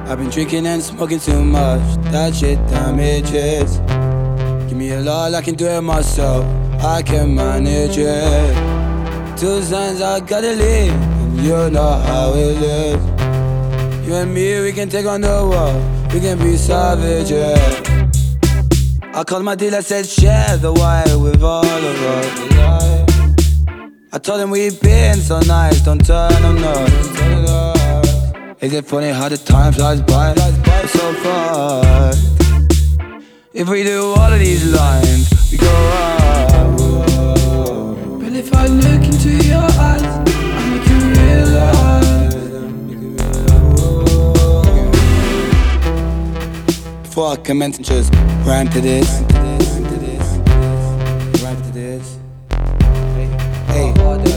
I've been drinking and smoking too much. That shit damages. Give me a lot, I can do it myself. I can manage it. 2 signs I gotta leave, and you know how it is. You and me, we can take on the world. We can be savages. I called my dealer, said share the wire with all of us. I told him we've been so nice, don't turn on us. Is it funny how the time flies by? It's so fast. If we do all of these lines, we go up. But if I look into your eyes, I make you realize. Before I commence, just rhyme to this. Rhyme to this. Hey,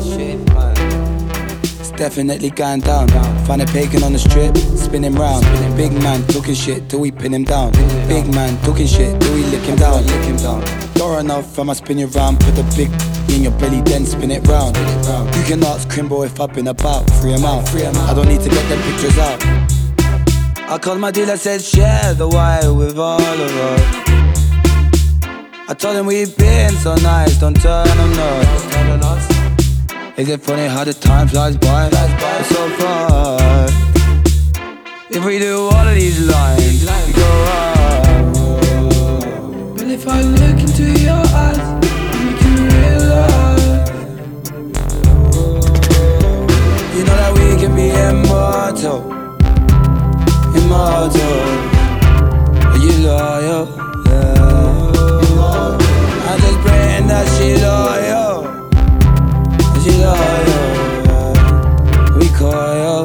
it's definitely going down. Find a pagan on the strip, spin him round. Big man talking shit till we pin him down. Big man talking shit till we lick him down. Door enough, I'ma spin you round. Put the big in your belly, then spin it round. You can ask Crimbo if I've been about. Free him out. I don't need to get them pictures out. I called my dealer, said share the wire with all of us. I told him we've been so nice, don't turn on us. Is it funny how the time flies by? It's so fast. If we do all of these lines, we go up. But if I look into your eyes, I make you realize. You know that we can be immortal. Immortal. Are you loyal? Yeah. I'm just praying that she loyal. She loyal. We coil.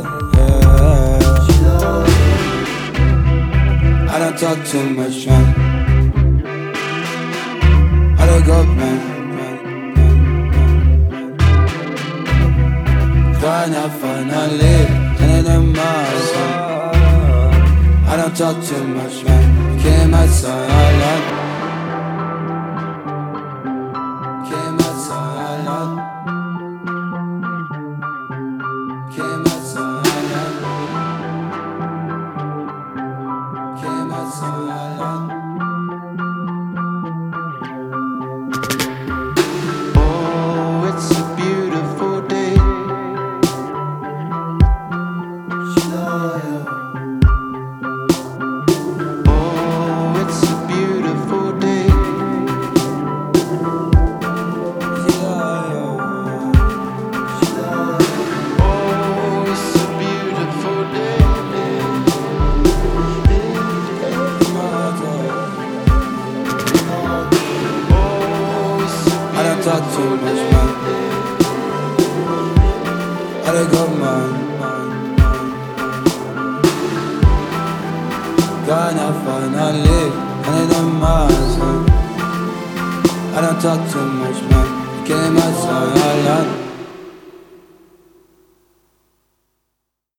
Yeah. I don't talk too much, man. I don't go, man. Finally, and in the mouth. I don't talk too much, man. Came outside, I love. Came outside, I love. Came outside, I love. Came outside, I love. Oh, it's a beautiful day. She's loyal. Talk too much, man. I don't go, man. Gonna finally, and in the mouth. I don't talk too much, man. Came outside, I love.